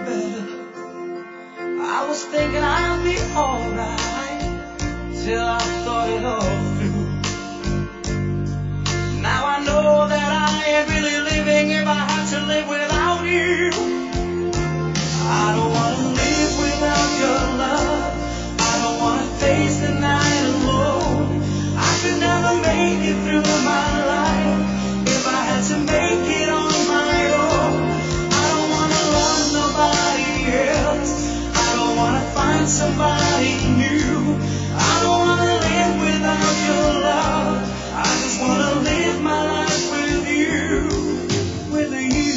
better. I was thinking I'd be alright till I thought it all through. Now I know that I ain't really living if I had to live without you. I don't want to live without your love. I don't want to face the night alone. I could never make it through my life if I had to make it on my own. I don't want to love nobody else. I don't want to find somebody new. I don't want to live without your love. I just want to live my life with you, with you.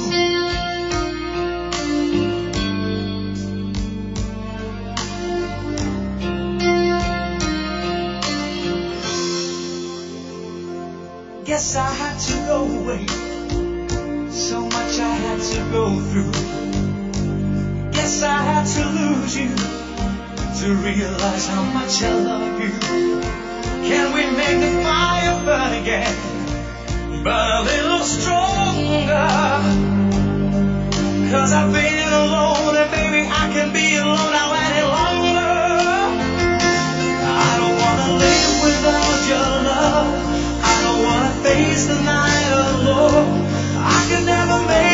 Guess I had to go away. So much I had to go through. Guess I had to lose you to realize how much I love you. Can we make the fire burn again, but a little stronger? 'Cause I've been alone and baby I can be alone now any longer. I don't wanna live without your love. I don't wanna face the night alone. I could never make